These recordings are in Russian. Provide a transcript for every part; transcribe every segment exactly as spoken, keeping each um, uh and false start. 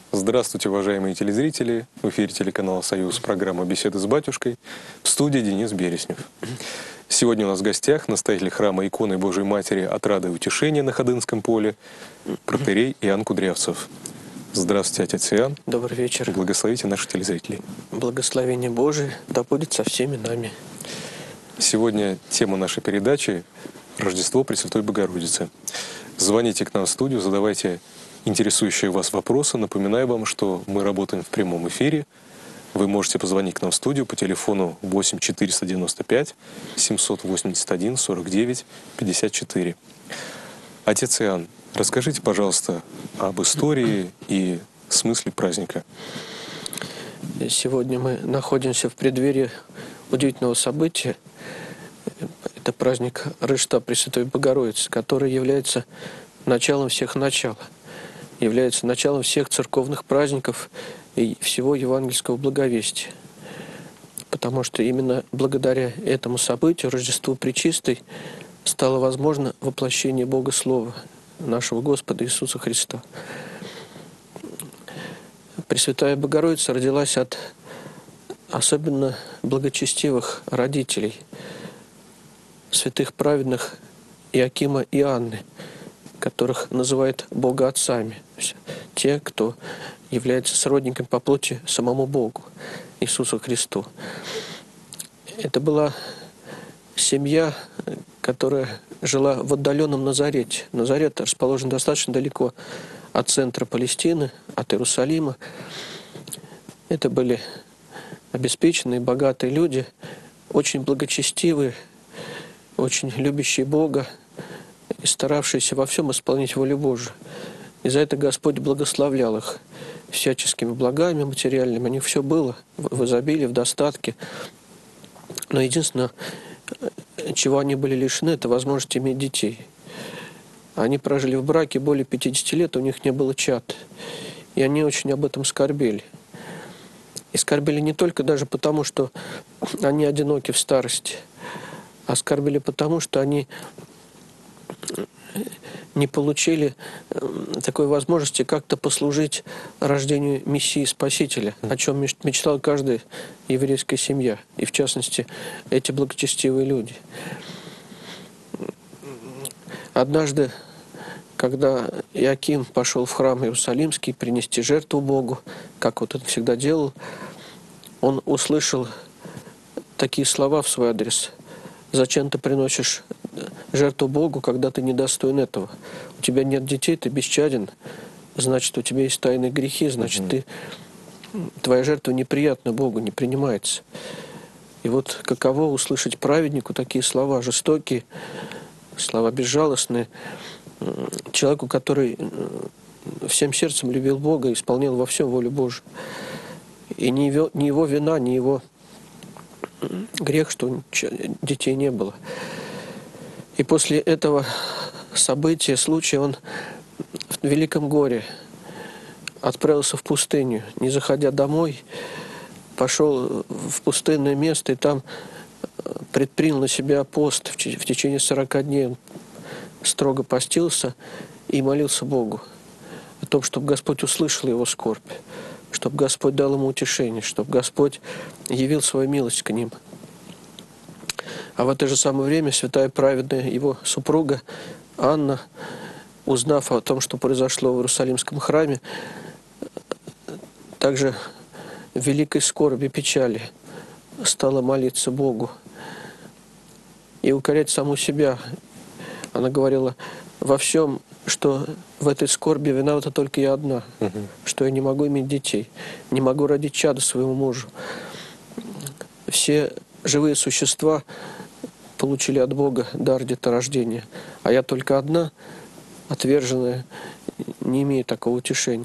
Здравствуйте, уважаемые телезрители! В эфире телеканала «Союз» программа «Беседы с батюшкой». В студии Денис Береснев. Сегодня у нас в гостях настоятель храма иконы Божией Матери «Отрада и утешения» на Ходынском поле, протоиерей Иоанн Кудрявцев. Здравствуйте, отец Иоанн. Добрый вечер. Благословите наших телезрителей. Благословение Божие да будет со всеми нами. Сегодня тема нашей передачи – Рождество Пресвятой Богородицы. Звоните к нам в студию, задавайте интересующие вас вопросы. Напоминаю вам, что мы работаем в прямом эфире. Вы можете позвонить к нам в студию по телефону восемь четыреста девяносто пять семьсот восемьдесят один сорок девять пятьдесят четыре. Отец Иоанн, расскажите, пожалуйста, об истории и смысле праздника. Сегодня мы находимся в преддверии удивительного события. Это праздник Рождества Пресвятой Богородицы, который является началом всех начал, является началом всех церковных праздников и всего евангельского благовестия. Потому что именно благодаря этому событию, Рождеству Пречистой, стало возможно воплощение Бога Слова, нашего Господа Иисуса Христа. Пресвятая Богородица родилась от особенно благочестивых родителей, святых праведных Иакима и Анны, которых называют богоотцами, те, кто является сродником по плоти самому Богу, Иисусу Христу. Это была семья, которая жила в отдаленном Назарете. Назарет расположен достаточно далеко от центра Палестины, от Иерусалима. Это были обеспеченные, богатые люди, очень благочестивые, очень любящие Бога и старавшиеся во всем исполнять волю Божию. И за это Господь благословлял их всяческими благами материальными. У них все было в изобилии, в достатке. Но единственное, чего они были лишены, это возможности иметь детей. Они прожили в браке более пятидесяти лет, у них не было чад. И они очень об этом скорбели. И скорбели не только даже потому, что они одиноки в старости, а скорбели потому, что они не получили такой возможности как-то послужить рождению Мессии Спасителя, о чем мечтала каждая еврейская семья, и в частности эти благочестивые люди. Однажды, когда Иоаким пошел в храм Иерусалимский принести жертву Богу, как вот он всегда делал, он услышал такие слова в свой адрес: «Зачем ты приносишь жертву Богу, когда ты недостоин этого? У тебя нет детей, ты бесчаден, значит, у тебя есть тайные грехи, значит, ты, твоя жертва неприятна Богу, не принимается». И вот каково услышать праведнику такие слова, жестокие, слова безжалостные, человеку, который всем сердцем любил Бога, исполнял во всем волю Божию. И не его, не его вина, не его грех, что детей не было. И после этого события, случая, он в великом горе отправился в пустыню, не заходя домой, пошел в пустынное место и там предпринял на себя пост. В течение сорока дней он строго постился и молился Богу о том, чтобы Господь услышал его скорбь, чтобы Господь дал ему утешение, чтобы Господь явил свою милость к ним. А в это же самое время святая праведная его супруга Анна, узнав о том, что произошло в Иерусалимском храме, также в великой скорби и печали стала молиться Богу и укорять саму себя. Она говорила: во всем, что в этой скорби виновата только я одна, угу. что я не могу иметь детей, не могу родить чада своему мужу. Все живые существа получили от Бога дар деторождения, а я только одна, отверженная, не имею такого утешения.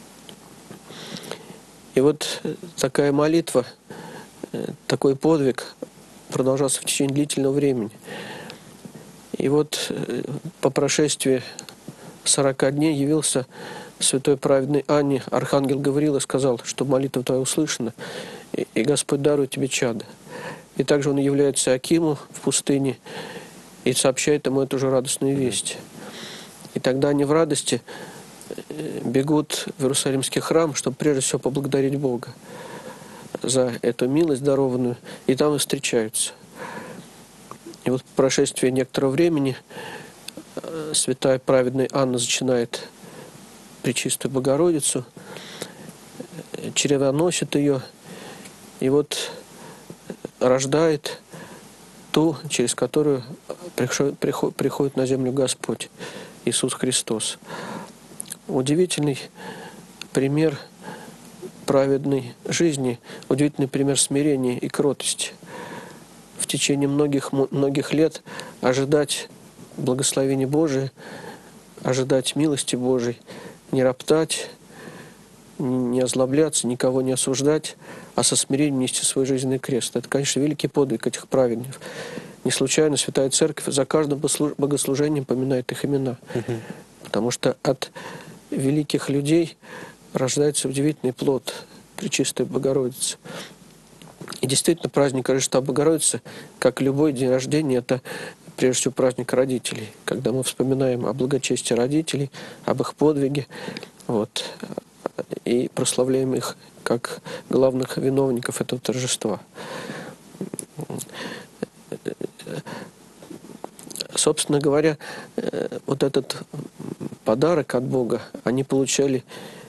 И вот такая молитва, такой подвиг продолжался в течение длительного времени. И вот по прошествии сорока дней явился святой праведной Анне архангел Гавриил и сказал, что молитва твоя услышана, и Господь дарует тебе чадо. И также он является Иоакиму в пустыне и сообщает ему эту же радостную весть. И тогда они в радости бегут в Иерусалимский храм, чтобы прежде всего поблагодарить Бога за эту милость дарованную, и там и встречаются. И вот по прошествии некоторого времени святая праведная Анна зачинает Пречистую Богородицу, чревоносит ее, и вот рождает ту, через которую приходит на землю Господь, Иисус Христос. Удивительный пример праведной жизни, удивительный пример смирения и кротости. В течение многих, многих лет ожидать благословения Божия, ожидать милости Божией, не роптать, не озлобляться, никого не осуждать, а со смирением нести свой жизненный крест. Это, конечно, великий подвиг этих праведников. Не случайно Святая Церковь за каждым богослужением поминает их имена. Угу. Потому что от великих людей рождается удивительный плод Пречистой Богородицы. И действительно, праздник Рождества Богородицы, как любой день рождения, это прежде всего праздник родителей. Когда мы вспоминаем о благочестии родителей, об их подвиге, вот, и прославляем их как главных виновников этого торжества. Собственно говоря, вот этот подарок от Бога они получали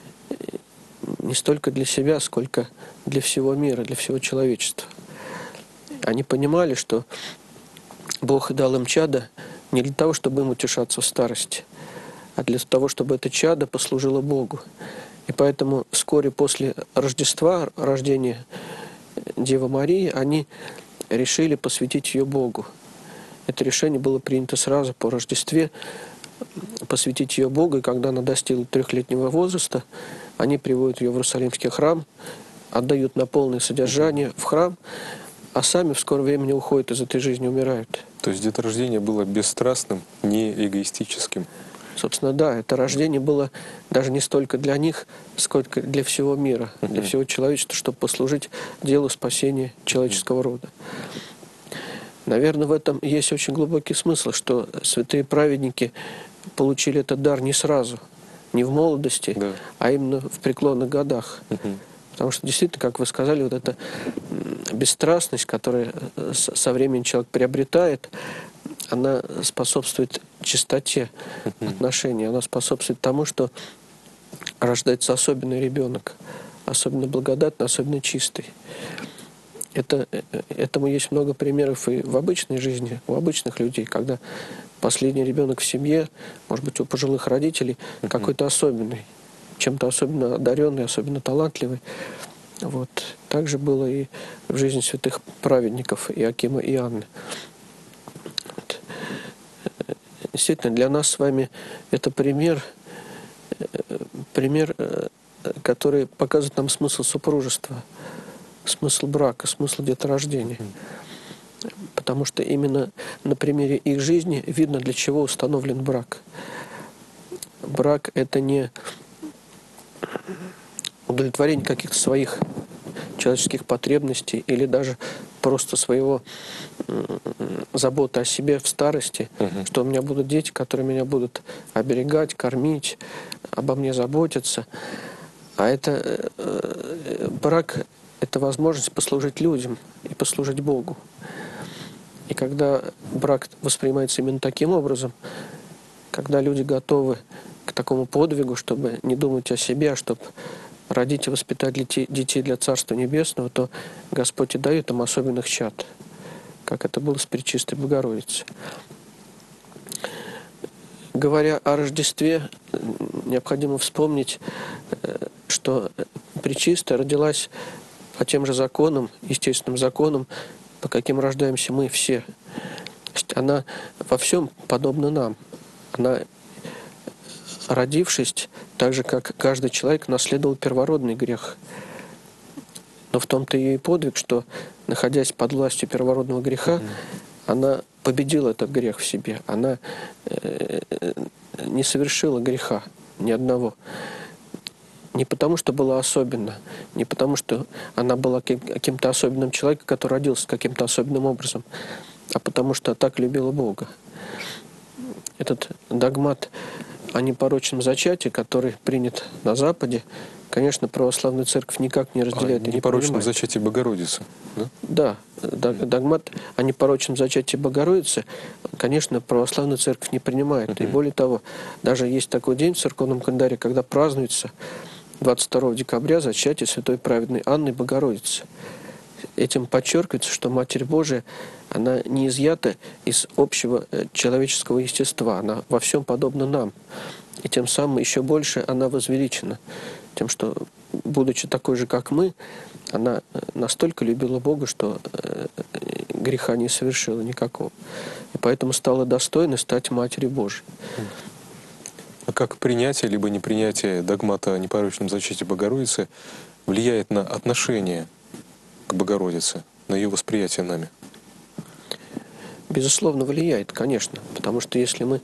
не столько для себя, сколько для всего мира, для всего человечества. Они понимали, что Бог дал им чадо не для того, чтобы им утешаться в старости, а для того, чтобы это чадо послужило Богу. И поэтому вскоре после Рождества, рождения Девы Марии, они решили посвятить ее Богу. Это решение было принято сразу по Рождестве, посвятить ее Богу, и когда она достигла трехлетнего возраста, они приводят ее в Иерусалимский храм, отдают на полное содержание в храм, а сами в скором времени уходят из этой жизни, умирают. То есть деторождение было бесстрастным, не эгоистическим? Собственно, да, это рождение было даже не столько для них, сколько для всего мира, uh-huh. для всего человечества, чтобы послужить делу спасения человеческого uh-huh. рода. Наверное, в этом есть очень глубокий смысл, что святые праведники получили этот дар не сразу, не в молодости, да. а именно в преклонных годах. Uh-huh. Потому что действительно, как вы сказали, вот эта бесстрастность, которую со временем человек приобретает, она способствует чистоте uh-huh. отношений, она способствует тому, что рождается особенный ребенок, особенно благодатный, особенно чистый. Это, этому есть много примеров и в обычной жизни, у обычных людей, когда последний ребенок в семье, может быть, у пожилых родителей, uh-huh. какой-то особенный, чем-то особенно одаренный, особенно талантливый. Вот. Так же было и в жизни святых праведников Иоакима и Анны. Вот. Действительно, для нас с вами это пример, пример, который показывает нам смысл супружества, смысл брака, смысл деторождения. Потому что именно на примере их жизни видно, для чего установлен брак. Брак — это не удовлетворение каких-то своих человеческих потребностей или даже просто своего заботы о себе в старости, uh-huh. что у меня будут дети, которые меня будут оберегать, кормить, обо мне заботиться. А это э, брак — это возможность послужить людям и послужить Богу. И когда брак воспринимается именно таким образом, когда люди готовы к такому подвигу, чтобы не думать о себе, а чтобы родить и воспитать детей для Царства Небесного, то Господь и дает им особенных чад, как это было с Пречистой Богородицей. Говоря о Рождестве, необходимо вспомнить, что Пречистая родилась по тем же законам, естественным законам, по каким рождаемся мы все. Она во всем подобна нам. Она, родившись, так же, как каждый человек, наследовал первородный грех. Но в том-то и подвиг, что, находясь под властью первородного греха, mm-hmm. она победила этот грех в себе. Она э, не совершила греха ни одного. Не потому, что была особенна, не потому, что она была каким-то особенным человеком, который родился каким-то особенным образом, а потому что так любила Бога. Этот догмат о непорочном зачатии, который принят на Западе, конечно, православная церковь никак не разделяет О и не непорочном принимает. зачатии Богородицы, да? Да, догмат о непорочном зачатии Богородицы, конечно, православная церковь не принимает. Uh-huh. И более того, даже есть такой день в церковном календаре, когда празднуется двадцать второго декабря зачатие святой праведной Анны Богородицы. Этим подчеркивается, что Матерь Божия, она не изъята из общего человеческого естества, она во всем подобна нам. И тем самым еще больше она возвеличена тем, что, будучи такой же, как мы, она настолько любила Бога, что греха не совершила никакого. И поэтому стала достойной стать Матерью Божией. А как принятие либо непринятие догмата о непорочном зачатии Богородицы влияет на отношение к Богородице, на ее восприятие нами? Безусловно, влияет, конечно. Потому что если мы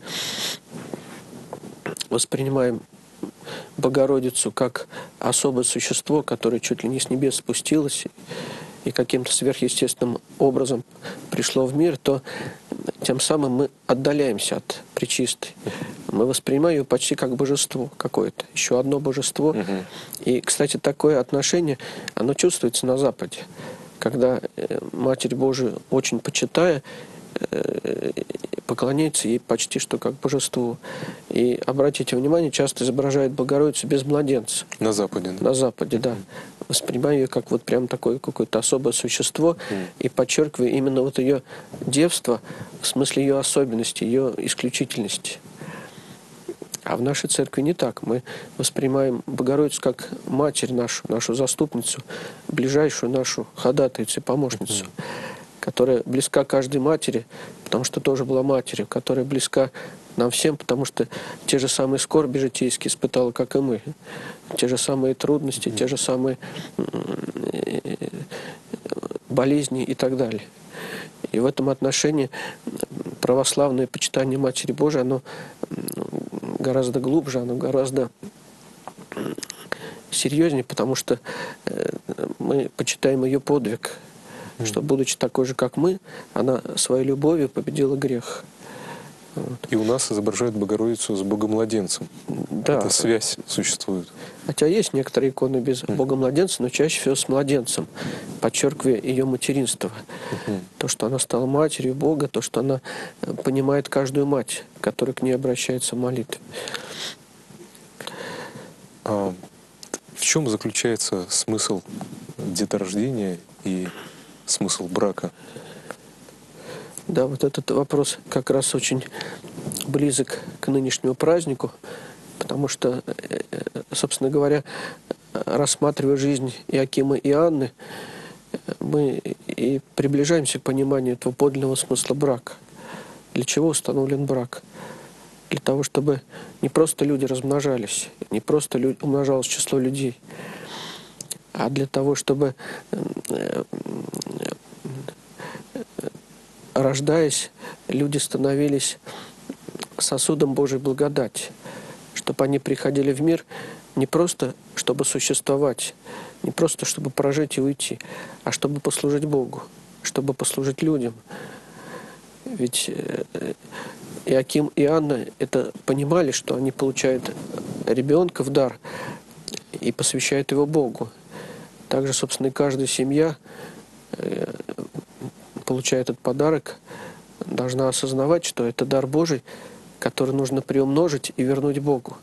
воспринимаем Богородицу как особое существо, которое чуть ли не с небес спустилось и каким-то сверхъестественным образом пришло в мир, то тем самым мы отдаляемся от Пречистой. Мы воспринимаем ее почти как божество какое-то, еще одно божество. Угу. И, кстати, такое отношение, оно чувствуется на Западе, когда Матерь Божию, очень почитая, поклоняется ей почти что как божеству. И, обратите внимание, часто изображают Богородицу без младенца. На Западе, да? На Западе, да. Воспринимая ее как вот прям такое какое-то особое существо mm. и подчеркивая именно вот ее девство в смысле ее особенности, ее исключительности. А в нашей церкви не так. Мы воспринимаем Богородицу как Матерь нашу, нашу заступницу, ближайшую нашу ходатайцу и помощницу, mm-hmm. которая близка каждой матери, потому что тоже была матерью, которая близка нам всем, потому что те же самые скорби житейские испытала, как и мы. Те же самые трудности, mm-hmm. те же самые болезни и так далее. И в этом отношении православное почитание Матери Божией, оно гораздо глубже, оно гораздо серьезнее, потому что мы почитаем ее подвиг, mm-hmm. что, будучи такой же, как мы, она своей любовью победила грех. Вот. И у нас изображают Богородицу с Богомладенцем. Да. Эта связь существует. Хотя есть некоторые иконы без mm. Богомладенца, но чаще всего с младенцем, подчеркивая ее материнство. Mm-hmm. То, что она стала матерью Бога, то, что она понимает каждую мать, которая к ней обращается в молитве. А в чем заключается смысл деторождения и смысл брака? Да, вот этот вопрос как раз очень близок к нынешнему празднику, потому что, собственно говоря, рассматривая жизнь Иоакима и Анны, мы и приближаемся к пониманию этого подлинного смысла брака. Для чего установлен брак? Для того, чтобы не просто люди размножались, не просто умножалось число людей, а для того, чтобы, рождаясь, люди становились сосудом Божьей благодати, чтобы они приходили в мир не просто, чтобы существовать, не просто, чтобы прожить и уйти, а чтобы послужить Богу, чтобы послужить людям. Ведь Иоаким и Анна это понимали, что они получают ребенка в дар и посвящают его Богу. Также, собственно, и каждая семья, получая этот подарок, должна осознавать, что это дар Божий, который нужно приумножить и вернуть Богу.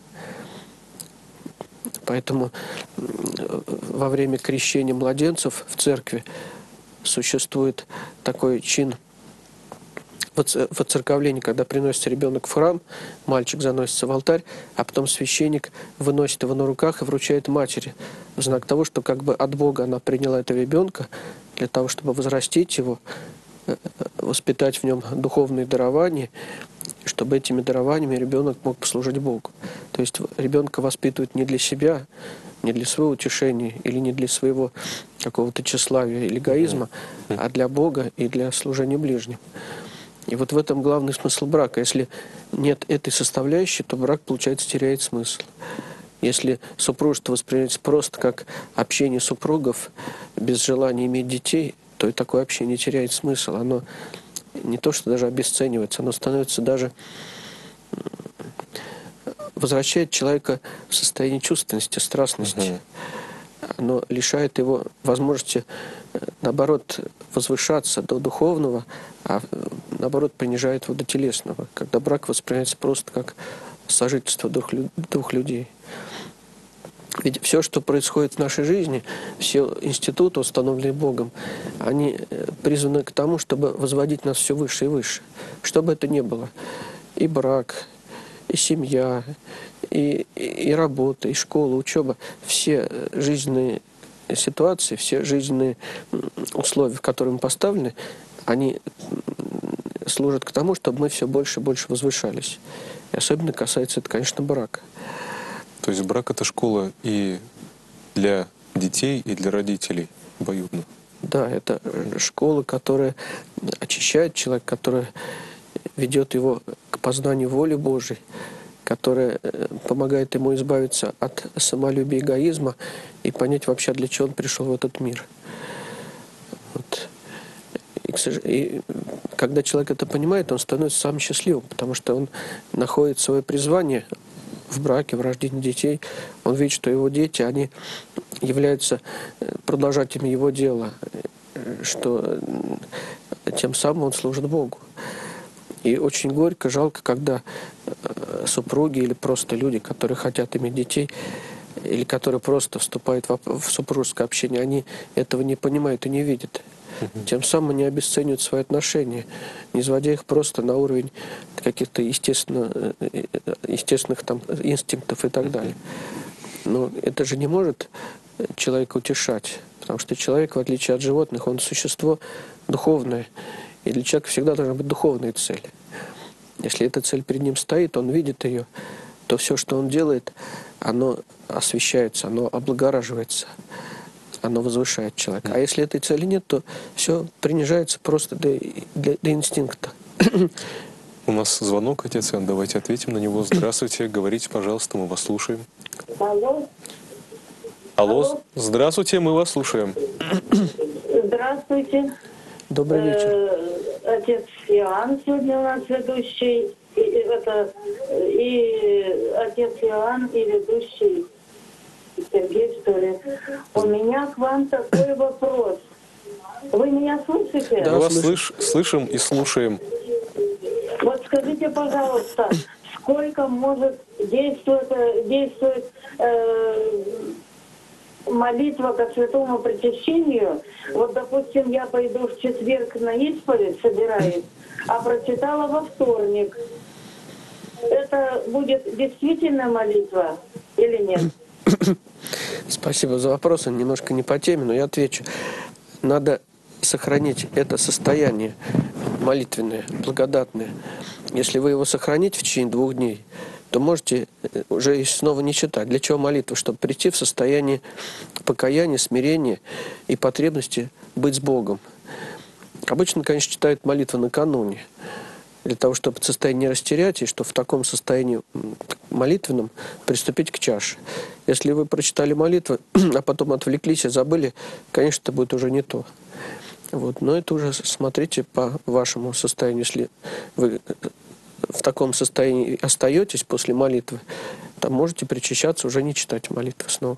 Поэтому во время крещения младенцев в церкви существует такой чин воцерковления, когда приносится ребенок в храм, мальчик заносится в алтарь, а потом священник выносит его на руках и вручает матери, в знак того, что как бы от Бога она приняла этого ребенка для того, чтобы возрастить его, воспитать в нем духовные дарования, чтобы этими дарованиями ребенок мог послужить Богу. То есть ребенка воспитывают не для себя, не для своего утешения или не для своего какого-то тщеславия или эгоизма, а для Бога и для служения ближним. И вот в этом главный смысл брака. Если нет этой составляющей, то брак, получается, теряет смысл. Если супружество воспринимается просто как общение супругов без желания иметь детей, то и такое общение теряет смысл. Оно не то, что даже обесценивается, оно становится даже возвращает человека в состояние чувственности, страстности. Угу. Оно лишает его возможности, наоборот, возвышаться до духовного, а наоборот принижает его до телесного, когда брак воспринимается просто как сожительство двух, двух людей. Ведь все, что происходит в нашей жизни, все институты, установленные Богом, они призваны к тому, чтобы возводить нас все выше и выше. Что бы это ни было, и брак, и семья, и, и, и работа, и школа, учеба, все жизненные ситуации, все жизненные условия, в которые мы поставлены, они служат к тому, чтобы мы все больше и больше возвышались. И особенно касается это, конечно, брака. То есть брак — это школа и для детей, и для родителей обоюдно. Да, это школа, которая очищает человека, которая ведет его к познанию воли Божией, которая помогает ему избавиться от самолюбия и эгоизма и понять вообще, для чего он пришел в этот мир. Вот. И, и когда человек это понимает, он становится самым счастливым, потому что он находит свое призвание в браке, в рождении детей. Он видит, что его дети, они являются продолжателями его дела, что тем самым он служит Богу. И очень горько, жалко, когда супруги или просто люди, которые хотят иметь детей, или которые просто вступают в супружеское общение, они этого не понимают и не видят. Тем самым они обесценивают свои отношения, не изводя их просто на уровень каких-то естественно, естественных там инстинктов и так далее. Но это же не может человека утешать, потому что человек, в отличие от животных, он существо духовное, и для человека всегда должна быть духовная цель. Если эта цель перед ним стоит, он видит ее, то все, что он делает, оно освещается, оно облагораживается. Оно возвышает человека. А если этой цели нет, то все принижается просто до, до, до инстинкта. У нас звонок, отец Иоанн, давайте ответим на него. Здравствуйте, говорите, пожалуйста, мы вас слушаем. Алло. Алло, Алло. Здравствуйте, мы вас слушаем. Здравствуйте. Добрый вечер. Э, отец Иоанн сегодня у нас ведущий. И, это, и отец Иоанн, и ведущий Сергей, что ли. У меня к вам такой вопрос. Вы меня слышите? Да, мы вас слыш, слышим и слушаем. Вот скажите, пожалуйста, сколько может действовать, действовать э, молитва ко святому причащению? Вот, допустим, я пойду в четверг на исповедь, собираюсь, а прочитала во вторник. Это будет действительно молитва или нет? Спасибо за вопрос, он немножко не по теме, но я отвечу. Надо сохранить это состояние молитвенное, благодатное. Если вы его сохраните в течение двух дней, то можете уже снова не читать. Для чего молитва? Чтобы прийти в состояние покаяния, смирения и потребности быть с Богом. Обычно, конечно, читают молитву накануне, для того, чтобы состояние не растерять, и что в таком состоянии молитвенном приступить к чаше. Если вы прочитали молитву, а потом отвлеклись и забыли, конечно, это будет уже не то. Вот. Но это уже смотрите по вашему состоянию. Если вы в таком состоянии остаетесь после молитвы, то можете причащаться, уже не читать молитву снова.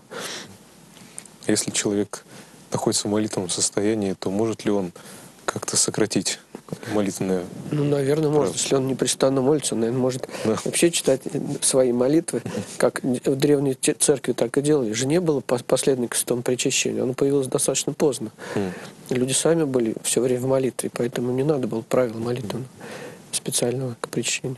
Если человек находится в молитвенном состоянии, то может ли он как-то сократить молитвенное? Ну, наверное, право? может. Если он непрестанно молится, он, наверное, может Да. вообще читать свои молитвы, как в древней церкви так и делали. Же не было последовательного святому причащению. Оно появилось достаточно поздно. Mm. Люди сами были все время в молитве, поэтому не надо было правила молитвенного специального к причащению.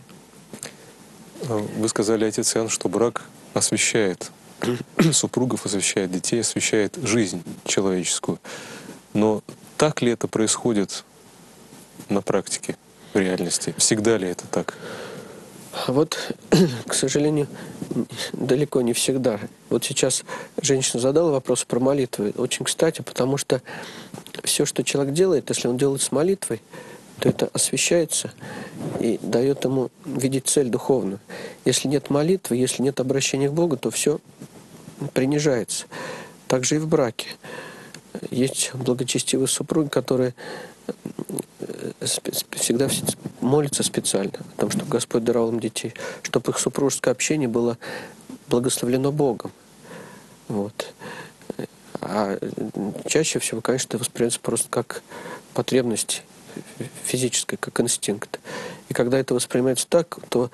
Вы сказали, отец Иоанн, что брак освещает супругов, освещает детей, освещает жизнь человеческую. Но так ли это происходит на практике, в реальности? Всегда ли это так? Вот, к сожалению, далеко не всегда. Вот сейчас женщина задала вопрос про молитвы. Очень кстати, потому что все, что человек делает, если он делает с молитвой, то это освещается и дает ему видеть цель духовную. Если нет молитвы, если нет обращения к Богу, то все принижается. Также и в браке. Есть благочестивые супруги, которые всегда молятся специально о том, чтобы Господь даровал им детей, чтобы их супружеское общение было благословлено Богом. Вот. А чаще всего, конечно, это воспринимается просто как потребность физическая, как инстинкт. И когда это воспринимается так, то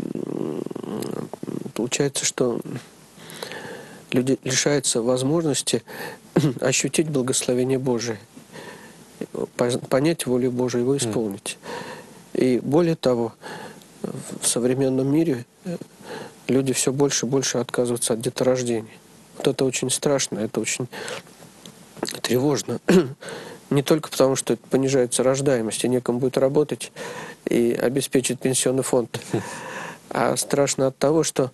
получается, что люди лишаются возможности ощутить благословение Божие, понять волю Божию, его исполнить. И более того, в современном мире люди все больше и больше отказываются от деторождения. Вот это очень страшно, это очень тревожно. Не только потому, что это понижается рождаемость, и некому будет работать и обеспечить пенсионный фонд, а страшно от того, что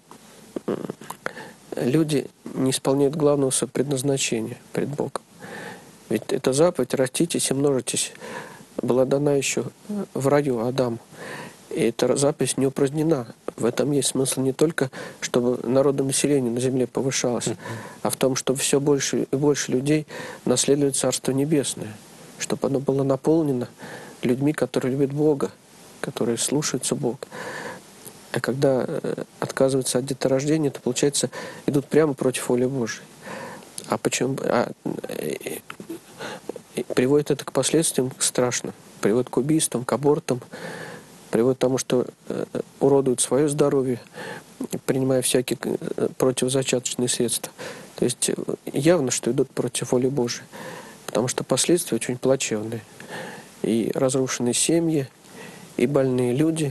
люди не исполняют главного своего предназначения пред Богом. Ведь эта заповедь «раститесь и множитесь» была дана еще в раю Адаму. И эта заповедь не упразднена. В этом есть смысл не только, чтобы народонаселение на земле повышалось, а в том, чтобы все больше и больше людей наследовали Царство Небесное, чтобы оно было наполнено людьми, которые любят Бога, которые слушаются Бога. А когда отказываются от деторождения, то, получается, идут прямо против воли Божией. А почему? А, и, и приводит это к последствиям страшным. Приводит к убийствам, к абортам, приводит к тому, что э, уродуют свое здоровье, принимая всякие противозачаточные средства. То есть явно, что идут против воли Божией. Потому что последствия очень плачевные. И разрушенные семьи, и больные люди,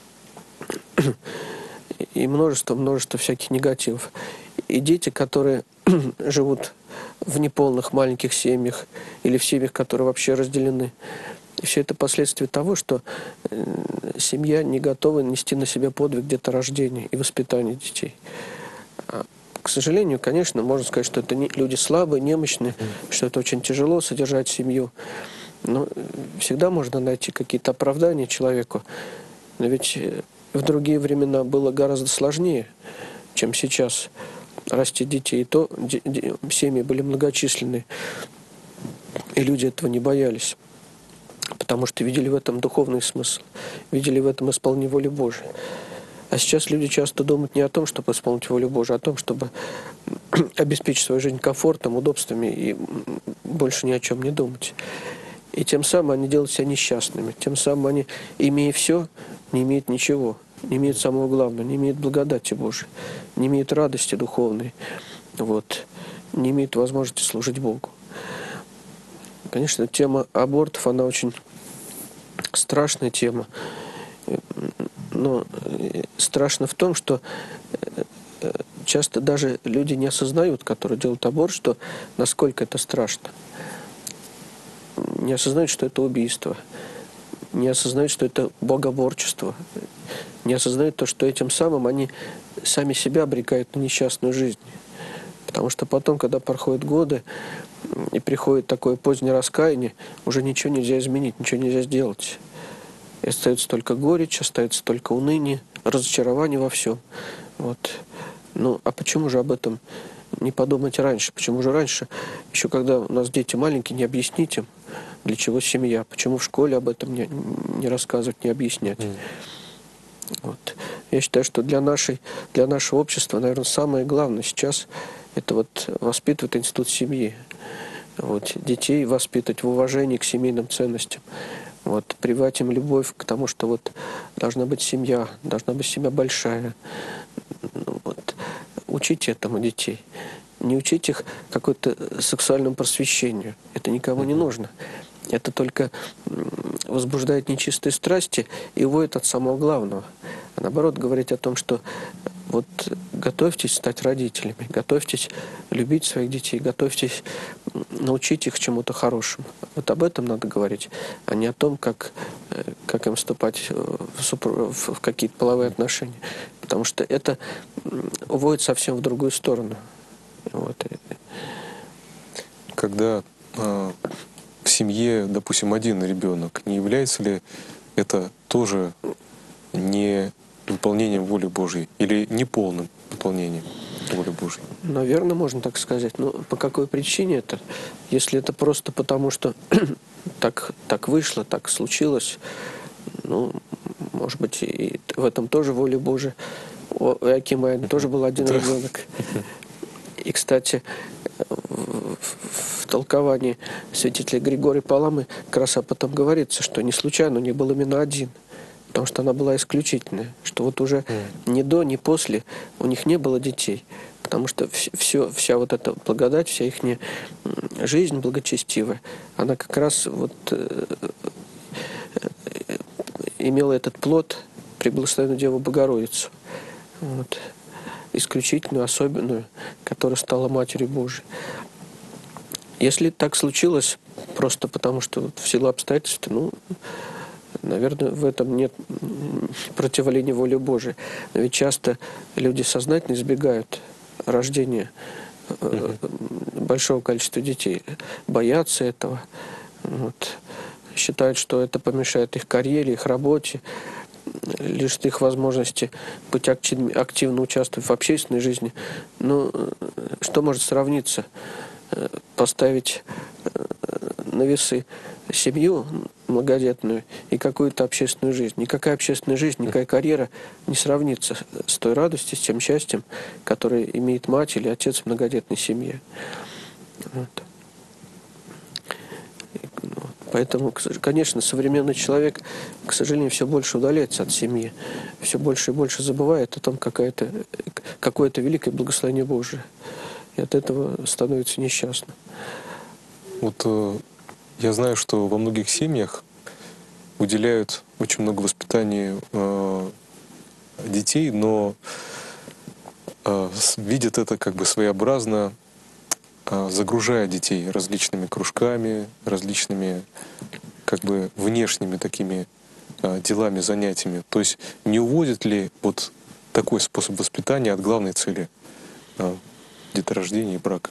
и множество-множество всяких негативов. И дети, которые живут в неполных маленьких семьях или в семьях, которые вообще разделены. И все это последствия того, что семья не готова нести на себя подвиг деторождения и воспитания детей. А, к сожалению, конечно, можно сказать, что это люди слабые, немощные, что это очень тяжело содержать семью. Но всегда можно найти какие-то оправдания человеку. Но ведь в другие времена было гораздо сложнее, чем сейчас растить детей. И то семьи были многочисленные, и люди этого не боялись, потому что видели в этом духовный смысл, видели в этом исполнение воли Божией. А сейчас люди часто думают не о том, чтобы исполнить волю Божию, а о том, чтобы обеспечить свою жизнь комфортом, удобствами и больше ни о чем не думать. И тем самым они делают себя несчастными. Тем самым они, имея все, не имеют ничего, не имеют самого главного, не имеют благодати Божией, не имеют радости духовной, вот, не имеют возможности служить Богу. Конечно, тема абортов, она очень страшная тема. Но страшно в том, что часто даже люди не осознают, которые делают аборт, что насколько это страшно. Не осознают, что это убийство. Не осознают, что это богоборчество. Не осознают то, что этим самым они сами себя обрекают на несчастную жизнь. Потому что потом, когда проходят годы, и приходит такое позднее раскаяние, уже ничего нельзя изменить, ничего нельзя сделать. И остается только горечь, остается только уныние, разочарование во всем. Вот. Ну, а почему же об этом не подумать раньше? Почему же раньше, еще когда у нас дети маленькие, не объяснить им, для чего семья? Почему в школе об этом не, не рассказывать, не объяснять? Mm. Вот. Я считаю, что для, нашей, для нашего общества, наверное, самое главное сейчас это вот воспитывать институт семьи. Вот. Детей воспитывать в уважении к семейным ценностям. Вот. Прививать им любовь к тому, что вот должна быть семья, должна быть семья большая. Вот. Учить этому детей. Не учить их какой-то сексуальному просвещению. Это никому не нужно. Это только возбуждает нечистые страсти и уводит от самого главного. А наоборот, говорить о том, что вот готовьтесь стать родителями, готовьтесь любить своих детей, готовьтесь научить их чему-то хорошему. Вот об этом надо говорить, а не о том, как, как им вступать в, супру... в какие-то половые отношения. Потому что это уводит совсем в другую сторону. Вот. Когда э, в семье, допустим, один ребенок, не является ли это тоже не выполнением воли Божьей или неполным выполнением воли Божьей? Наверное, можно так сказать. Но по какой причине это? Если это просто потому, что так, так вышло, так случилось. Ну, может быть, и в этом тоже воля Божия. У Иоакима наверное, тоже был один ребенок. И, кстати, в, в толковании святителя Григория Паламы как раз об этом говорится, что не случайно у них был именно один. Потому что она была исключительная. Что вот уже ни до, ни после у них не было детей. Потому что все, вся вот эта благодать, вся их жизнь благочестивая, она как раз вот э, э, имела этот плод при благословенную Деву Богородицу. Вот. Исключительную, особенную, которая стала Матерью Божией. Если так случилось, просто потому что вот в силу обстоятельств, ну, наверное, в этом нет противоления воле Божией. Но ведь часто люди сознательно избегают рождения большого количества детей, боятся этого, вот, считают, что это помешает их карьере, их работе, лишит их возможности быть активно участвовать в общественной жизни. Но что может сравниться? Поставить на весы семью многодетную и какую-то общественную жизнь. Никакая общественная жизнь, никакая карьера не сравнится с той радостью, с тем счастьем, которое имеет мать или отец в многодетной семье. Вот. Поэтому, конечно, современный человек, к сожалению, все больше удаляется от семьи, все больше и больше забывает о том, какое-то какое-то великое благословение Божие. И от этого становится несчастным. Вот э, я знаю, что во многих семьях уделяют очень много воспитанию э, детей, но э, видят это как бы своеобразно, э, загружая детей различными кружками, различными как бы внешними такими э, делами, занятиями. То есть не уводит ли вот такой способ воспитания от главной цели э, деторождения и брака?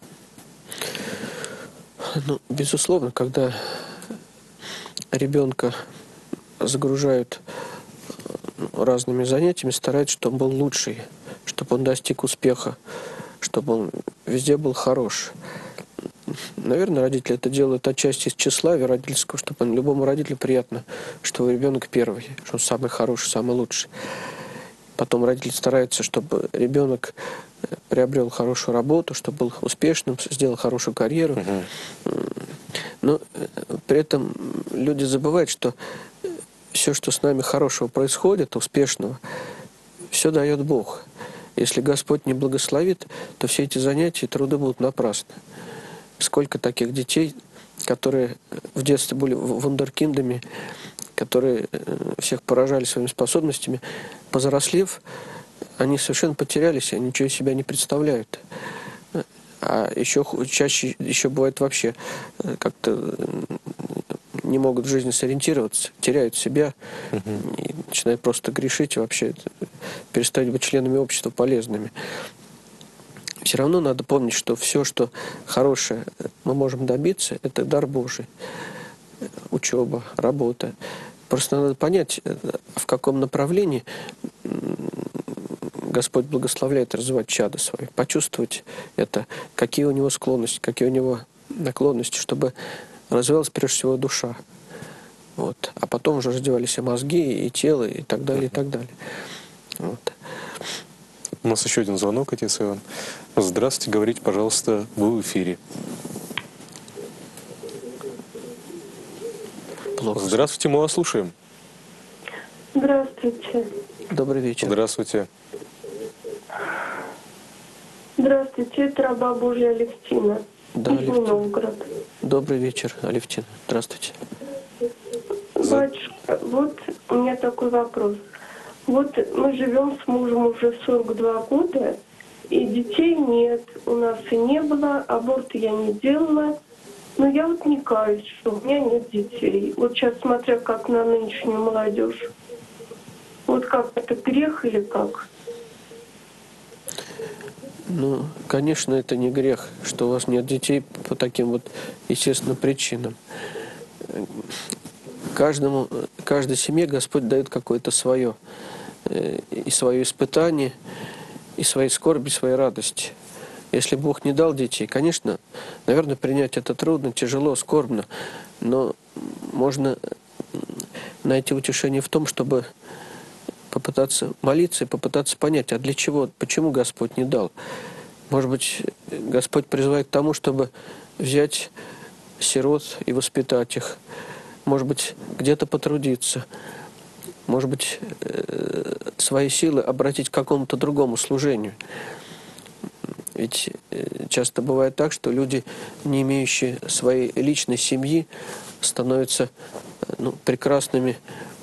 Ну, безусловно, когда ребенка загружают разными занятиями, стараются, чтобы он был лучший, чтобы он достиг успеха, чтобы он везде был хорош. Наверное, родители это делают отчасти из тщеславия родительского, чтобы он, любому родителю приятно, что ребенок первый, что он самый хороший, самый лучший. Потом родители стараются, чтобы ребенок приобрел хорошую работу, чтобы был успешным, сделал хорошую карьеру. Uh-huh. Но при этом люди забывают, что все, что с нами хорошего происходит, успешного, все дает Бог. Если Господь не благословит, то все эти занятия и труды будут напрасны. Сколько таких детей, которые в детстве были вундеркиндами, которые всех поражали своими способностями, повзрослев, они совершенно потерялись, они ничего из себя не представляют. А еще чаще, еще бывает вообще, как-то не могут в жизни сориентироваться, теряют себя, uh-huh. и начинают просто грешить, и вообще перестают быть членами общества полезными. Все равно надо помнить, что все, что хорошее мы можем добиться, это дар Божий. Учеба, работа. Просто надо понять, в каком направлении Господь благословляет развивать чадо свое, почувствовать это, какие у него склонности, какие у него наклонности, чтобы развивалась прежде всего душа. Вот. А потом уже развивались и мозги, и тело, и так далее, и так далее. Вот. У нас еще один звонок, отец Иван. Здравствуйте, говорите, пожалуйста, вы в эфире. Плохо. Здравствуйте, мы вас слушаем. Здравствуйте. Добрый вечер. Здравствуйте. Здравствуйте, это раба Божья Алевтина. Да, Алевтина. Новгород. Добрый вечер, Алевтина. Здравствуйте. Батюшка, вот у меня такой вопрос. Вот мы живем с мужем уже сорок два года, и детей нет, у нас и не было, аборты я не делала. Но я вот не каюсь, что у меня нет детей. Вот сейчас смотря как на нынешнюю молодежь. Вот как, это грех или как? Ну, конечно, это не грех, что у вас нет детей по таким вот естественным причинам. Каждому, каждой семье Господь дает какое-то свое. И свое испытание, и свои скорби, и свои радости. Если Бог не дал детей, конечно, наверное, принять это трудно, тяжело, скорбно, но можно найти утешение в том, чтобы попытаться молиться и попытаться понять, а для чего, почему Господь не дал. Может быть, Господь призывает к тому, чтобы взять сирот и воспитать их. Может быть, где-то потрудиться. Может быть, свои силы обратить к какому-то другому служению. Ведь часто бывает так, что люди, не имеющие своей личной семьи, становятся ну, прекрасными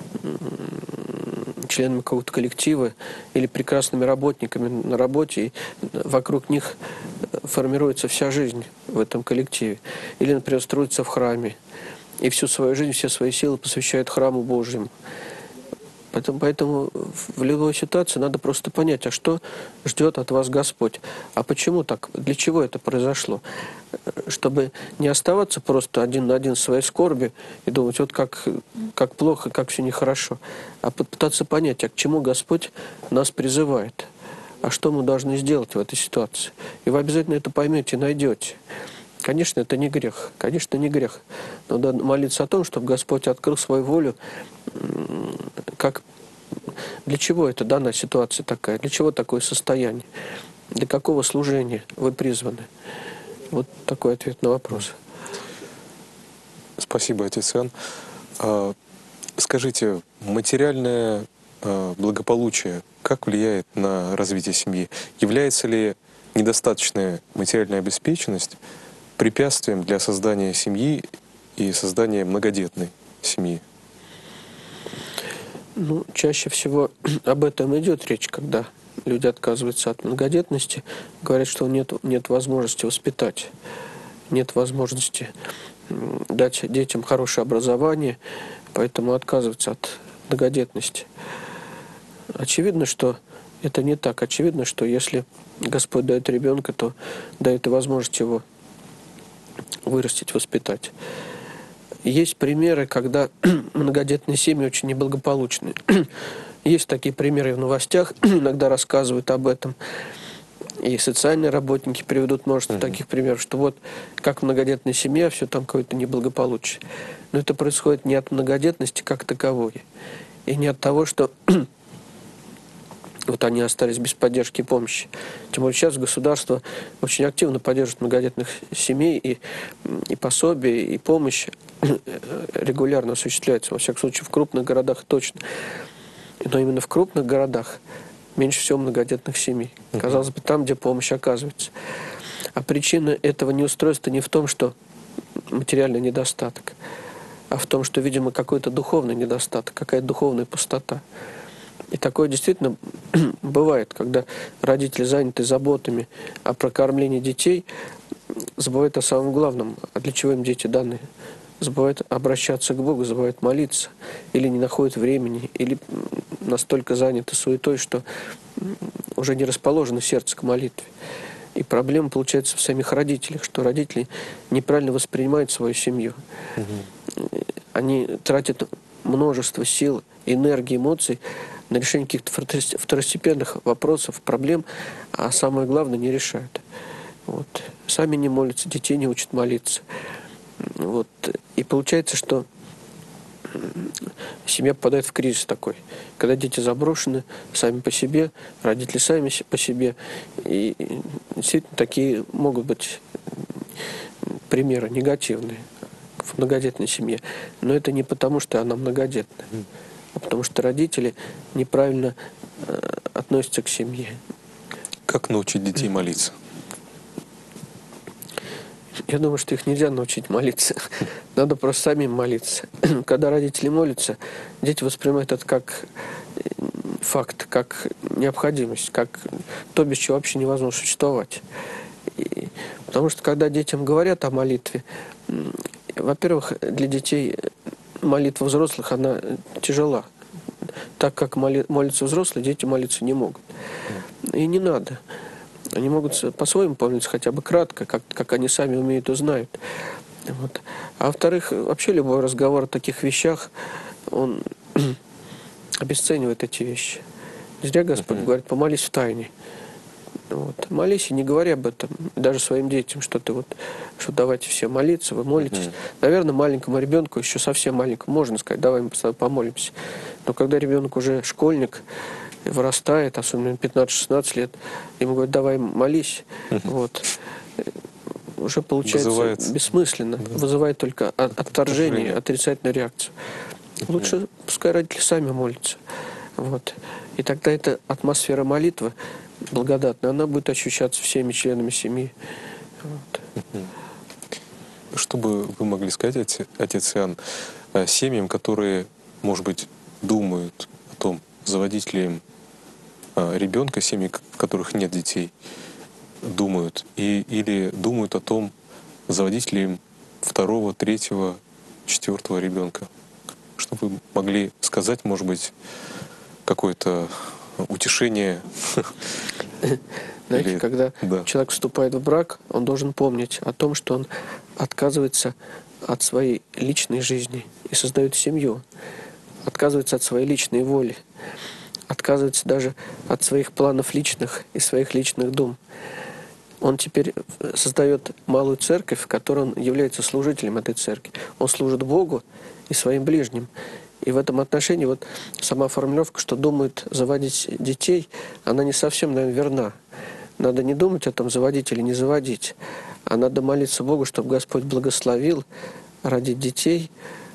членами какого-то коллектива или прекрасными работниками на работе, и вокруг них формируется вся жизнь в этом коллективе. Или, например, строится в храме, и всю свою жизнь, все свои силы посвящают храму Божьему. Поэтому, поэтому в любой ситуации надо просто понять, а что ждет от вас Господь? А почему так? Для чего это произошло? Чтобы не оставаться просто один на один в своей скорби и думать, вот как, как плохо, как все нехорошо, а попытаться понять, а к чему Господь нас призывает? А что мы должны сделать в этой ситуации? И вы обязательно это поймете и найдете. Конечно, это не грех. Конечно, не грех. Но надо молиться о том, чтобы Господь открыл свою волю. Как, для чего это данная ситуация такая? Для чего такое состояние? Для какого служения вы призваны? Вот такой ответ на вопрос. Спасибо, отец Иоанн. А, скажите, материальное а, благополучие как влияет на развитие семьи? Является ли недостаточная материальная обеспеченность препятствием для создания семьи и создания многодетной семьи? Ну, чаще всего об этом идет речь, когда люди отказываются от многодетности, говорят, что нет, нет возможности воспитать, нет возможности дать детям хорошее образование, поэтому отказываются от многодетности. Очевидно, что это не так. Очевидно, что если Господь дает ребенка, то дает и возможность его вырастить, воспитать. Есть примеры, когда многодетные семьи очень неблагополучны. Есть такие примеры в новостях, иногда рассказывают об этом. И социальные работники приведут множество mm-hmm. таких примеров, что вот как многодетная семья, все там какое-то неблагополучие. Но это происходит не от многодетности как таковой. И не от того, что вот они остались без поддержки и помощи. Тем более сейчас государство очень активно поддерживает многодетных семей, и, и пособие, и помощь регулярно осуществляется. Во всяком случае, в крупных городах точно. Но именно в крупных городах меньше всего многодетных семей. Казалось бы, там, где помощь оказывается. А причина этого неустройства не в том, что материальный недостаток, а в том, что, видимо, какой-то духовный недостаток, какая-то духовная пустота. И такое действительно бывает, когда родители заняты заботами о прокормлении детей, забывают о самом главном, а для чего им дети даны. Забывают обращаться к Богу, забывают молиться, или не находят времени, или настолько заняты суетой, что уже не расположено сердце к молитве. И проблема получается в самих родителях, что родители неправильно воспринимают свою семью. Угу. Они тратят множество сил, энергии, эмоций на решение каких-то второстепенных вопросов, проблем, а самое главное не решают. Вот. Сами не молятся, детей не учат молиться. Вот. И получается, что семья попадает в кризис такой, когда дети заброшены сами по себе, родители сами по себе. И действительно такие могут быть примеры негативные в многодетной семье. Но это не потому, что она многодетная, а потому что родители неправильно э, относятся к семье. Как научить детей молиться? Я думаю, что их нельзя научить молиться. Надо просто самим молиться. Когда родители молятся, дети воспринимают это как факт, как необходимость, как то, без чего вообще невозможно существовать. И, потому что когда детям говорят о молитве, во-первых, для детей молитва взрослых, она тяжела. Так как моли, молятся взрослые, дети молиться не могут. И не надо. Они могут по-своему помолиться хотя бы кратко, как, как они сами умеют и знают. Вот. А во-вторых, вообще любой разговор о таких вещах, он обесценивает эти вещи. Не зря Господь uh-huh. говорит, помолись в тайне. Вот. Молись и не говори об этом даже своим детям, что ты вот, что давайте все молиться, вы молитесь. Mm-hmm. Наверное, маленькому ребенку, еще совсем маленькому, можно сказать, давай мы с тобой помолимся. Но когда ребенок уже школьник, вырастает, особенно пятнадцать-шестнадцать лет, ему говорят, давай молись, mm-hmm. вот, уже получается Вызывается. бессмысленно, да. вызывает только отторжение, Отторжение. отрицательную реакцию. Mm-hmm. Лучше пускай родители сами молятся. Вот. И тогда эта атмосфера молитвы благодатная, она будет ощущаться всеми членами семьи. Вот. Что бы вы могли сказать, отец Иоанн, семьям, которые, может быть, думают о том, заводить ли им ребенка, семьи, в которых нет детей, думают, и, или думают о том, заводить ли им второго, третьего, четвертого ребенка? Что вы могли сказать, может быть, какое-то утешение? Знаете, Или... когда да. человек вступает в брак, он должен помнить о том, что он отказывается от своей личной жизни и создает семью, отказывается от своей личной воли, отказывается даже от своих планов личных и своих личных дум. Он теперь создает малую церковь, в которой он является служителем этой церкви. Он служит Богу и своим ближним. И в этом отношении вот сама формулировка, что думают заводить детей, она не совсем, наверное, верна. Надо не думать о том, заводить или не заводить, а надо молиться Богу, чтобы Господь благословил родить детей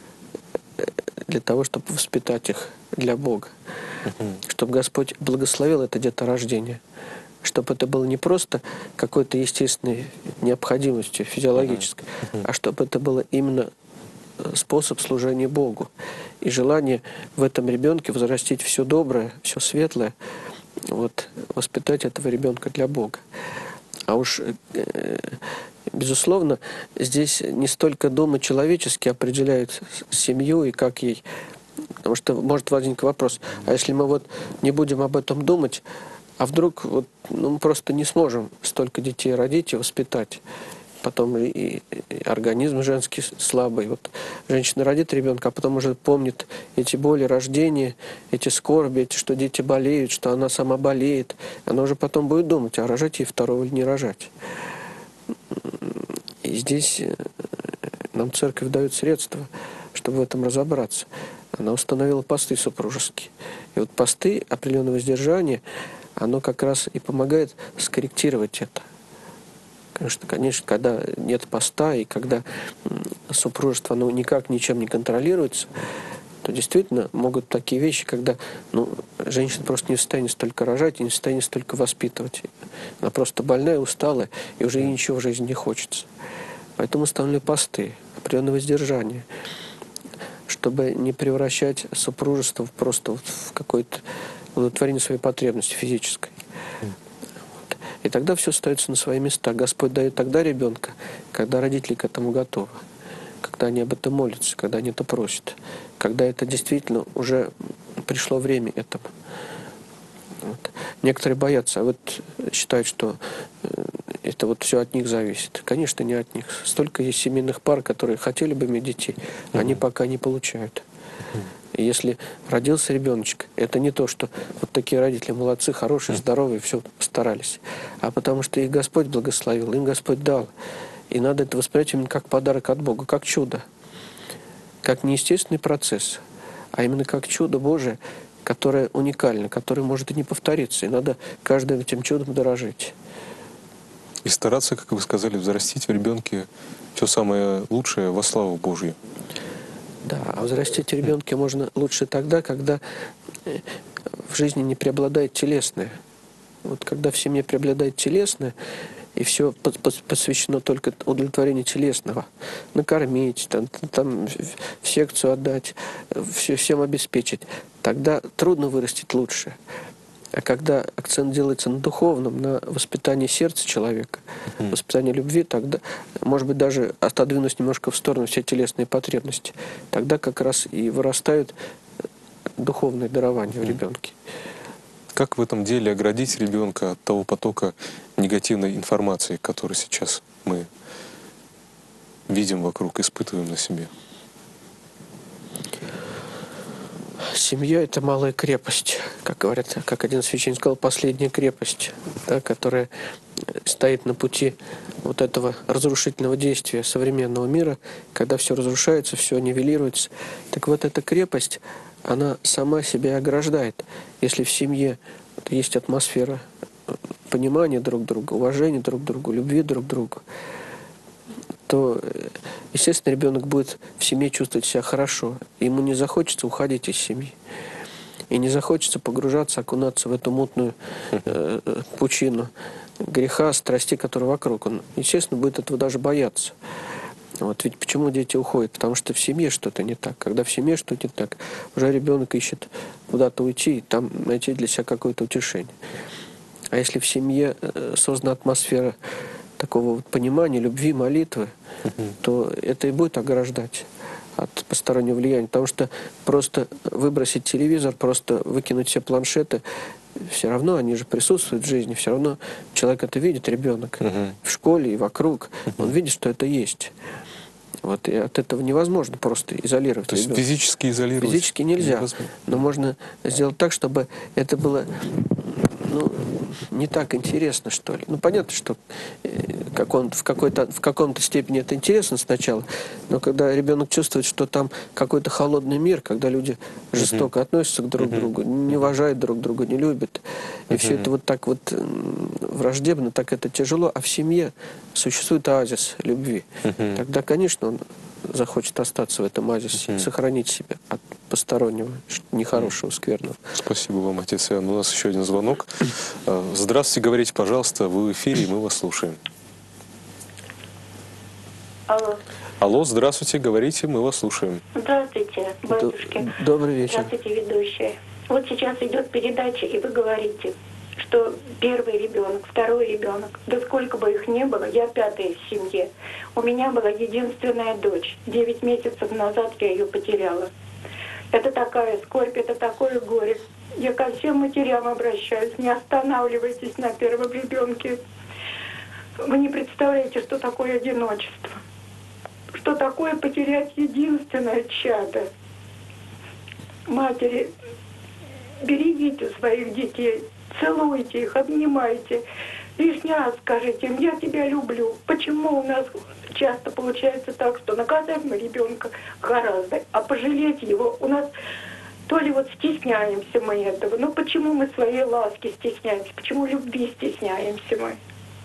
для того, чтобы воспитать их для Бога. Uh-huh. Чтобы Господь благословил это деторождение. Чтобы это было не просто какой-то естественной необходимостью физиологической, uh-huh. Uh-huh. а чтобы это было именно способ служения Богу. И желание в этом ребенке возрастить все доброе, все светлое, вот, воспитать этого ребенка для Бога. А уж, э, безусловно, здесь не столько думы человеческие определяют семью и как ей. Потому что может возникнуть вопрос, а если мы вот не будем об этом думать, а вдруг вот, ну, мы просто не сможем столько детей родить и воспитать? Потом и, и, и организм женский слабый. Вот женщина родит ребенка, а потом уже помнит эти боли рождения, эти скорби, эти, что дети болеют, что она сама болеет. Она уже потом будет думать, а рожать ей второго или не рожать. И здесь нам церковь дает средства, чтобы в этом разобраться. Она установила посты супружеские. И вот посты определенного воздержания, оно как раз и помогает скорректировать это. Конечно, конечно, когда нет поста и когда супружество оно никак ничем не контролируется, то действительно могут такие вещи, когда ну, женщина просто не в состоянии столько рожать и не в состоянии столько воспитывать. Она просто больная, усталая, и уже ей ничего в жизни не хочется. Поэтому установили посты, определенное воздержание, чтобы не превращать супружество просто в какое-то удовлетворение своей потребности физической. И тогда все остается на свои места. Господь дает тогда ребенка, когда родители к этому готовы, когда они об этом молятся, когда они это просят, когда это действительно уже пришло время этому. Вот. Некоторые боятся, а вот считают, что это вот все от них зависит. Конечно, не от них. Столько есть семейных пар, которые хотели бы иметь детей, mm-hmm. они пока не получают. И если родился ребеночек, это не то, что вот такие родители молодцы, хорошие, здоровые, все старались, а потому что их Господь благословил, им Господь дал. И надо это воспринимать именно как подарок от Бога, как чудо, как не естественный процесс, а именно как чудо Божие, которое уникально, которое может и не повториться. И надо каждым этим чудом дорожить. И стараться, как вы сказали, взрастить в ребенке все самое лучшее во славу Божью. Да, а взрастить ребенка можно лучше тогда, когда в жизни не преобладает телесное. Вот когда в семье преобладает телесное, и все посвящено только удовлетворению телесного. Накормить, там, там, в секцию отдать, все, всем обеспечить. Тогда трудно вырастить лучше. А когда акцент делается на духовном, на воспитании сердца человека, mm-hmm. воспитании любви, тогда, может быть, даже отодвинуть немножко в сторону все телесные потребности, тогда как раз и вырастают духовные дарования mm-hmm. в ребенке. Как в этом деле оградить ребенка от того потока негативной информации, который сейчас мы видим вокруг, испытываем на себе? Семья – это малая крепость, как говорят, как один священник сказал, последняя крепость, да, которая стоит на пути вот этого разрушительного действия современного мира, когда все разрушается, все нивелируется. Так вот эта крепость, она сама себя ограждает. Если в семье есть атмосфера понимания друг друга, уважения друг к другу, любви друг к другу, то, естественно, ребенок будет в семье чувствовать себя хорошо. Ему не захочется уходить из семьи. И не захочется погружаться, окунаться в эту мутную э, пучину греха, страстей, которые вокруг. Он, естественно, будет этого даже бояться. Вот ведь почему дети уходят? Потому что в семье что-то не так. Когда в семье что-то не так, уже ребенок ищет куда-то уйти и там найти для себя какое-то утешение. А если в семье создана атмосфера такого вот понимания, любви, молитвы, uh-huh. то это и будет ограждать от постороннего влияния. Потому что просто выбросить телевизор, просто выкинуть все планшеты, все равно они же присутствуют в жизни, все равно человек это видит, ребенок, uh-huh. в школе и вокруг, uh-huh. он видит, что это есть. Вот, и от этого невозможно просто изолировать. То есть ребенка. Физически изолировать? Физически нельзя, невозможно. Но можно сделать так, чтобы это было... Ну, не так интересно, что ли. Ну, понятно, что как он, в, какой-то, в каком-то степени это интересно сначала, но когда ребенок чувствует, что там какой-то холодный мир, когда люди жестоко uh-huh. относятся к друг uh-huh. другу, не уважают друг друга, не любят, и uh-huh. все это вот так вот враждебно, так это тяжело, а в семье существует оазис любви. Uh-huh. Тогда, конечно, он захочет остаться в этом оазисе, uh-huh. сохранить себя от постороннего, нехорошего, скверного. Спасибо вам, отец Иоанн. У нас еще один звонок. Здравствуйте, говорите, пожалуйста, вы в эфире, и мы вас слушаем. Алло. Алло, здравствуйте, говорите, мы вас слушаем. Здравствуйте, батюшки. Добрый вечер. Здравствуйте, ведущая. Вот сейчас идет передача, и вы говорите, что первый ребенок, второй ребенок, да сколько бы их ни было, я пятая в семье. У меня была единственная дочь. Девять месяцев назад я ее потеряла. Это такая скорбь, это такое горе. Я ко всем матерям обращаюсь. Не останавливайтесь на первом ребенке. Вы не представляете, что такое одиночество. Что такое потерять единственное чадо. Матери, берегите своих детей. Целуйте их, обнимайте. Лишний раз скажите им, я тебя люблю. Почему у нас часто получается так, что наказать мы ребенка гораздо, а пожалеть его у нас то ли вот стесняемся мы этого. Но почему мы своей ласки стесняемся? Почему любви стесняемся мы?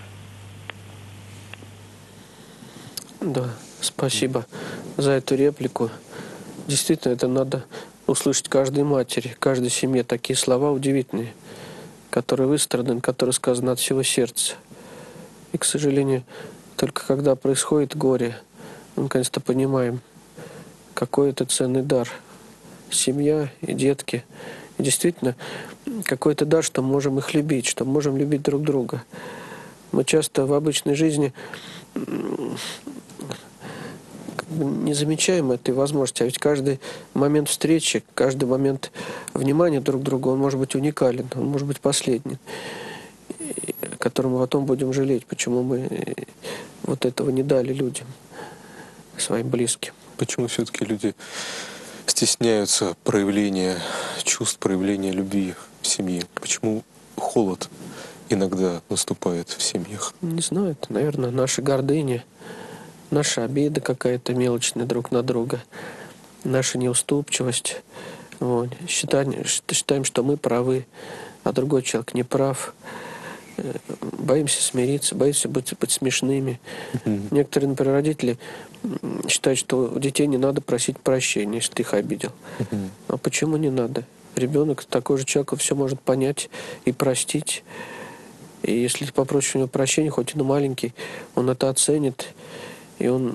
Да, спасибо за эту реплику. Действительно, это надо услышать каждой матери, каждой семье. Такие слова удивительные, которые выстраданы, которые сказаны от всего сердца. И, к сожалению, только когда происходит горе, мы наконец-то понимаем, какой это ценный дар. Семья и детки. И действительно, какой-то дар, что мы можем их любить, что мы можем любить друг друга. Мы часто в обычной жизни не замечаем этой возможности, а ведь каждый момент встречи, каждый момент внимания друг к другу, он может быть уникален, он может быть последним, которому потом будем жалеть, почему мы вот этого не дали людям, своим близким. Почему все-таки люди стесняются проявления чувств, проявления любви в семье? Почему холод иногда наступает в семьях? Не знаю, это, наверное, наша гордыня, наша обида какая-то мелочная друг на друга, наша неуступчивость. Вот. Считаем, считаем, что мы правы, а другой человек не прав. Боимся смириться, боимся быть, быть смешными. Mm-hmm. Некоторые, например, родители считают, что у детей не надо просить прощения, если ты их обидел. Mm-hmm. А почему не надо? Ребенок, такой же человек, все может понять и простить. И если ты попросишь у него прощения, хоть и на маленький, он это оценит, и он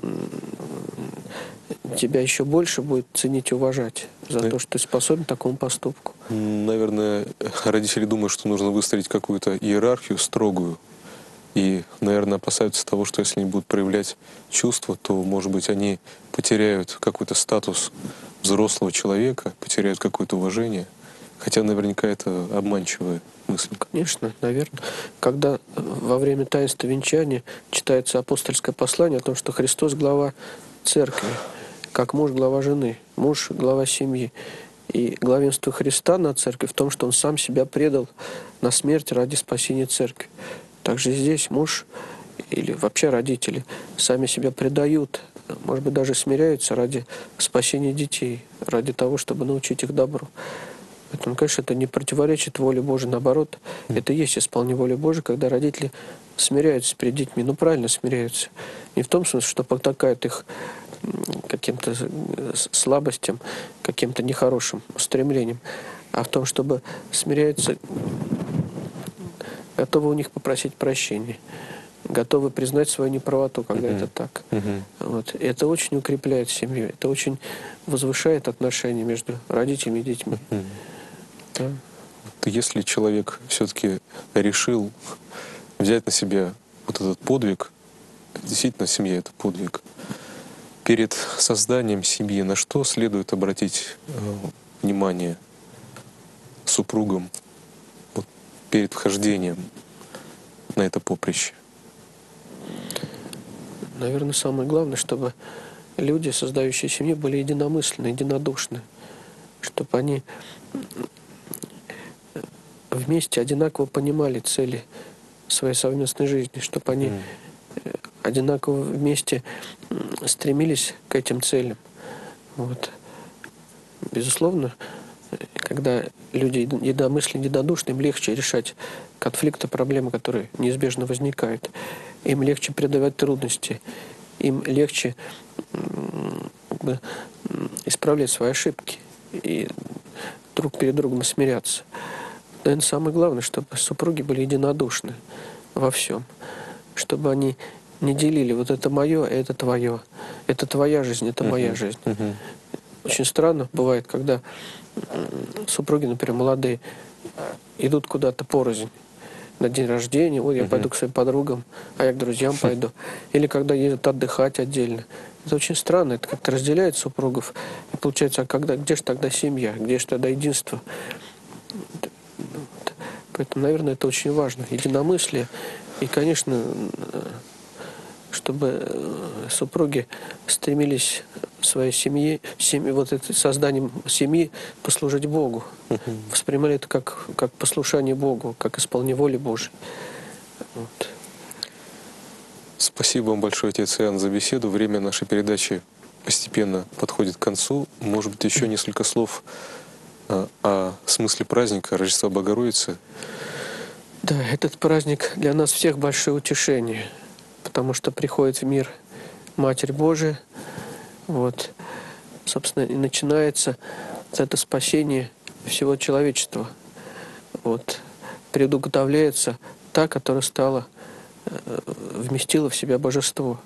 тебя еще больше будет ценить и уважать за да. то, что ты способен к такому поступку. Наверное, родители думают, что нужно выстроить какую-то иерархию строгую. И, наверное, опасаются того, что если они будут проявлять чувства, то, может быть, они потеряют какой-то статус взрослого человека, потеряют какое-то уважение. Хотя наверняка это обманчивая мысль. Конечно, наверное. Когда во время таинства венчания читается апостольское послание о том, что Христос — глава церкви, как муж — глава жены, муж — глава семьи. И главенство Христа над церковью в том, что Он сам себя предал на смерть ради спасения церкви. Также здесь муж или вообще родители сами себя предают, может быть, даже смиряются ради спасения детей, ради того, чтобы научить их добру. Поэтому, конечно, это не противоречит воле Божией, наоборот, это и есть исполнение воли Божией, когда родители смиряются перед детьми, ну правильно смиряются. Не в том смысле, что потакают их каким-то слабостям, каким-то нехорошим устремлением, а в том, чтобы смиряются, готовы у них попросить прощения, готовы признать свою неправоту, когда mm-hmm. это так. Mm-hmm. Вот. И это очень укрепляет семью, это очень возвышает отношения между родителями и детьми. Mm-hmm. Да. Если человек все-таки решил взять на себя вот этот подвиг, действительно семья — это подвиг, перед созданием семьи на что следует обратить э, внимание супругам вот, перед вхождением на это поприще? Наверное, самое главное, чтобы люди, создающие семью, были единомысленны, единодушны, чтобы они вместе одинаково понимали цели своей совместной жизни, чтобы они mm. одинаково вместе стремились к этим целям. Вот. Безусловно, когда люди единомысленны, единодушны, им легче решать конфликты, проблемы, которые неизбежно возникают. Им легче преодолевать трудности, им легче как бы, исправлять свои ошибки и друг перед другом смиряться. Наверное, самое главное, чтобы супруги были единодушны во всем, чтобы они не делили вот это мое, а это твое, это твоя жизнь, это моя uh-huh. жизнь. Uh-huh. Очень странно бывает, когда супруги, например, молодые, идут куда-то порознь на день рождения, ой, я uh-huh. пойду к своим подругам, а я к друзьям пойду. Или когда едут отдыхать отдельно. Это очень странно, это как-то разделяет супругов. И получается, а когда, где же тогда семья, где же тогда единство? Поэтому, наверное, это очень важно. Единомыслие. И, конечно, чтобы супруги стремились своей семье, семье вот это, созданием семьи послужить Богу. Uh-huh. Воспринимали это как, как послушание Богу, как исполнение воли Божьей. Вот. Спасибо вам большое, отец Иоанн, за беседу. Время нашей передачи постепенно подходит к концу. Может быть, еще несколько слов о, о смысле праздника Рождества Богородицы. Да, этот праздник для нас всех большое утешение, потому что приходит в мир Матерь Божия, вот, собственно, и начинается это спасение всего человечества. Вот, предуготовляется та, которая стала, вместила в себя божество.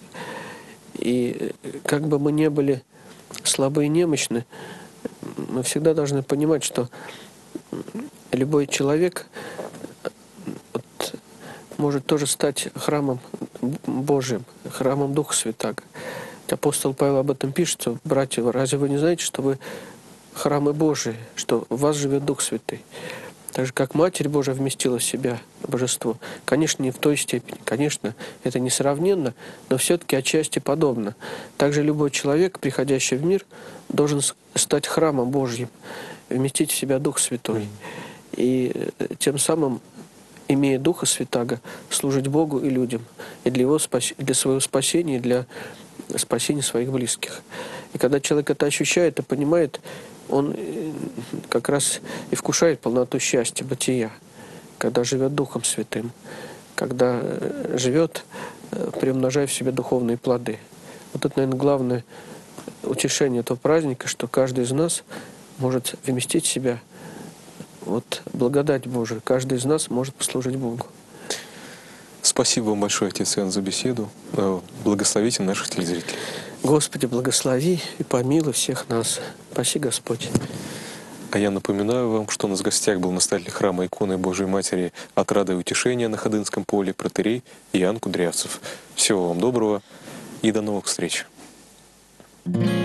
И как бы мы ни были слабы и немощны, мы всегда должны понимать, что любой человек вот, может тоже стать храмом Божьим, храмом Духа Святаго. Апостол Павел об этом пишет: братья, разве вы не знаете, что вы храмы Божии, что в вас живет Дух Святый? Так же, как Матерь Божия вместила в себя божество. Конечно, не в той степени, конечно, это несравненно, но все-таки отчасти подобно. Также любой человек, приходящий в мир, должен стать храмом Божьим, вместить в себя Дух Святой. И тем самым, имея Духа Святаго, служить Богу и людям, и для, его спас... для своего спасения, и для спасения своих близких. И когда человек это ощущает и понимает, он как раз и вкушает полноту счастья, бытия, когда живет Духом Святым, когда живет, приумножая в себе духовные плоды. Вот это, наверное, главное утешение этого праздника, что каждый из нас может вместить в себя вот благодать Божию. Каждый из нас может послужить Богу. Спасибо вам большое, отец Иоанн, за беседу. Благословите наших телезрителей. Господи, благослови и помилуй всех нас. Спаси Господь. А я напоминаю вам, что у нас в гостях был настоятель храма иконы Божией Матери «Отрада и утешения» на Ходынском поле, протоиерей Иоанн Кудрявцев. Всего вам доброго и до новых встреч. Thank you.